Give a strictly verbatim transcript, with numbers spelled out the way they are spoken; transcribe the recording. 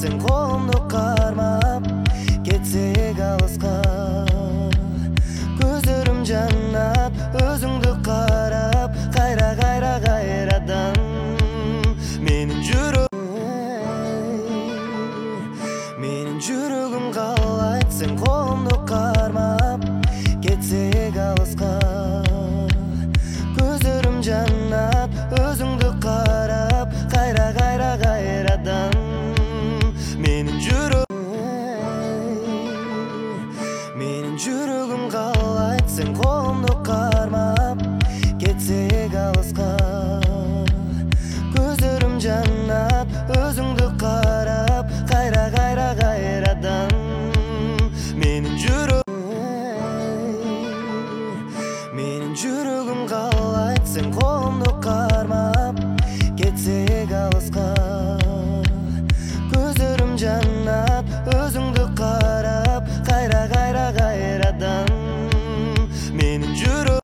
сен колумду кармап кетсек алыска. Көзөрүм жанат өзүңдү карап, кайра кайра кайрадан менин жүрөгүм менин жүрөгүм каалайт сен колумду кармап кетсек алыска. Көзөрүм жанат өзүңдү карап, кайра кайра кайрадан менин жүрөгүм менин жүрөгүм каалайт сен колумду кармап кетсек алыска. Көзөрүм жанат өзүңдү карап, кайра кайра кайрадан менин жүрөгүм менин жүрөгүм каалайт сен колумду кармап кетсек алыска. Көзөрүм жанат өзүңдү карап, кайра кайра кайрадан